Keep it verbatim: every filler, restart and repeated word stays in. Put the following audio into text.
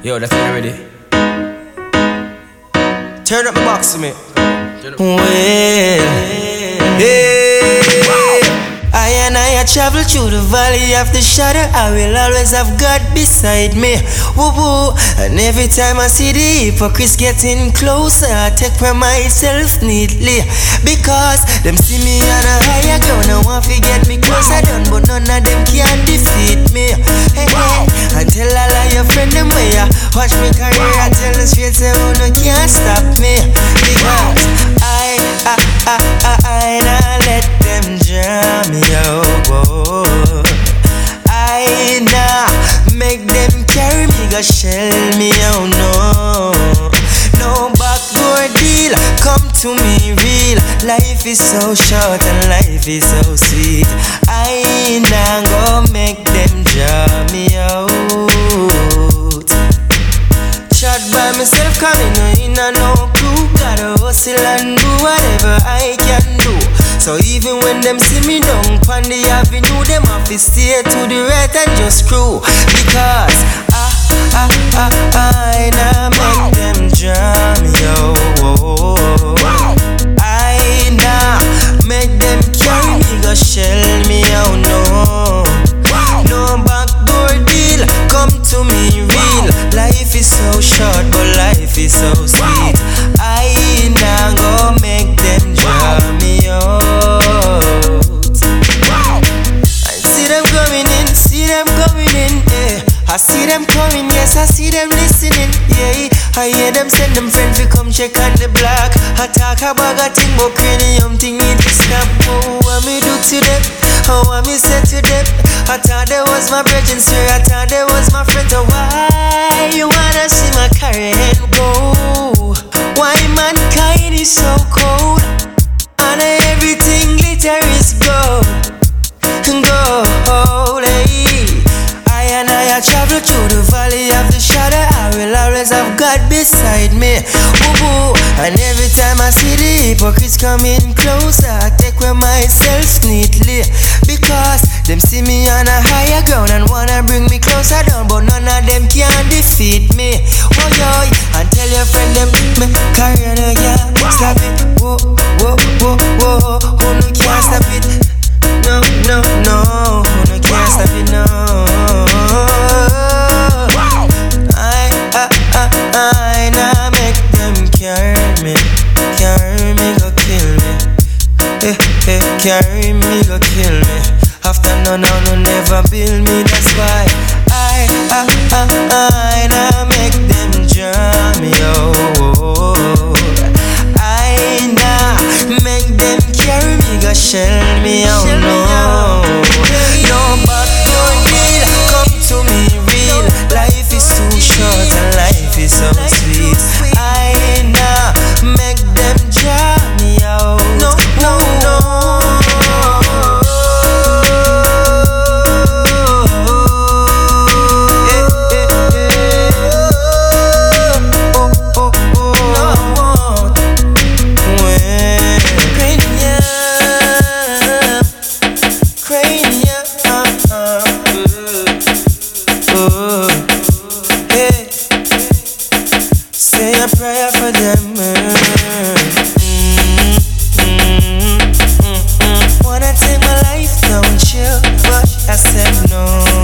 Yo, that's it already. Turn up the box for me. Well, hey, I and I, I travel through the valley of the shadow. I will always have God beside me. Woo woo. And every time I see the hypocrites getting closer, I take for myself neatly. Because them see me on a higher ground and want to get me closer down, but none of them can defeat me. Hey, hey. And tell all of your friends them way ya watch me career. I tell them straight say oh no can't stop me. Because I, I, I, I, I, not let them jam me out. Whoa. I nah make them carry me, go shell me out. No, no backdoor deal, come to me real. Life is so short and life is so sweet. I nah go make them jam me out. Shot by myself coming in and no clue. Gotta hustle and do whatever I can do. So even when them see me down on the avenue, them have to stay to the right and just screw. Because I, I, I, I nah make them jam me out. I nah make them carry me, go shell me out. No, no backdoor deal, come to me real. Life is so short, but life is so sweet. I nah go make them jam me out. I see them coming in, see them coming in, yeah. I see them coming, yes, I see them listening, yeah. I hear them send them friends to come check on the block. I talk about a thing, but cranium thing need to stop. Oh, what me do to them? Oh, what me say to them? I thought there was my brethren, sir, I thought there was my friend. So why you wanna see my career go? Why mankind is so cold? And everything glitter is gold, gold, hey. I and I, I travel through the valley of the shadow. I will always have God beside me. Woo woo. And every time I see the hypocrites coming closer, I take with myself neatly. Because them see me on a higher ground and wanna bring me closer down, but none of them can defeat me. Oh yo, and tell your friend them me career no can't stop it. Whoa, whoa, whoa, whoa. Who no can't stop it? No, no, no. Who no can't stop it? No. I, I, I, I, nah make them carry me, carry me, go kill me. Eh, eh, carry me, go kill me. After no, no, no, never build me. That's why I, I, I, I, nah make them jam me out. I, nah make them carry me, go shell me out. No, no backdoor deal, come to me real. Life is too short and life is so sweet. I nah make them jam me out. No, no, no. Wanna take my life, don't chill, but I said no.